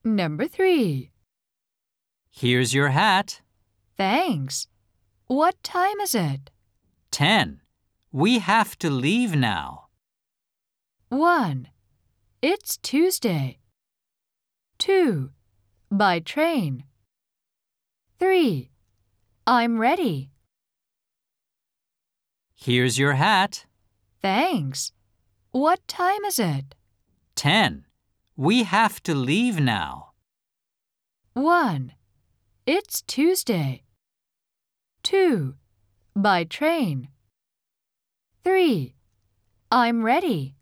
Number 3. Here's your hat. Thanks. What time is it? 10. We have to leave now. 1. It's Tuesday. 2. By train. 3. I'm ready. Here's your hat. Thanks. What time is it? 10. We have to leave now. 1. It's Tuesday. 2. By train. 3. I'm ready.